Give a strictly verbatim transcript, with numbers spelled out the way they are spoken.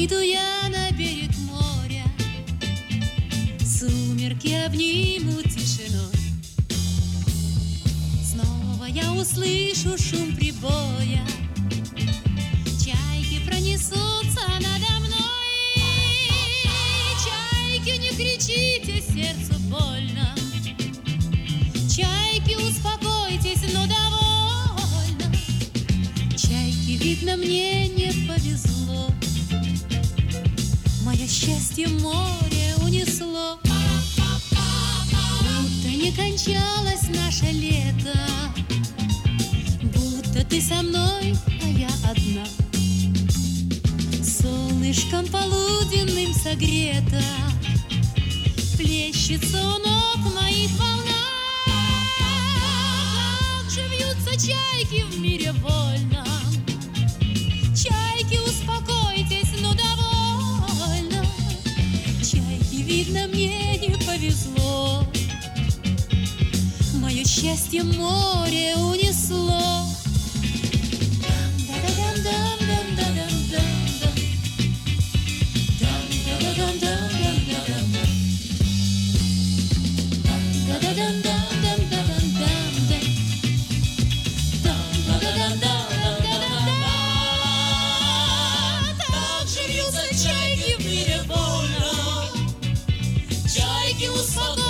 Выйду я на берег моря, сумерки обнимут тишиной. Снова я услышу шум прибоя, чайки пронесутся надо мной. Чайки, не кричите, сердцу больно. Чайки, успокойтесь, но довольно. Чайки, видно, мне не повезло. Мое счастье море унесло. Будто не кончалось наше лето, будто ты со мной, а я одна. Солнышком полуденным согрета, плещется у ног моих волна. Как же вьются чайки в мире вольном. Чайки, успокойтесь, но довольно. Чайки, видно, мне не повезло. Мое счастье море унесло. Чайки, успокойтесь.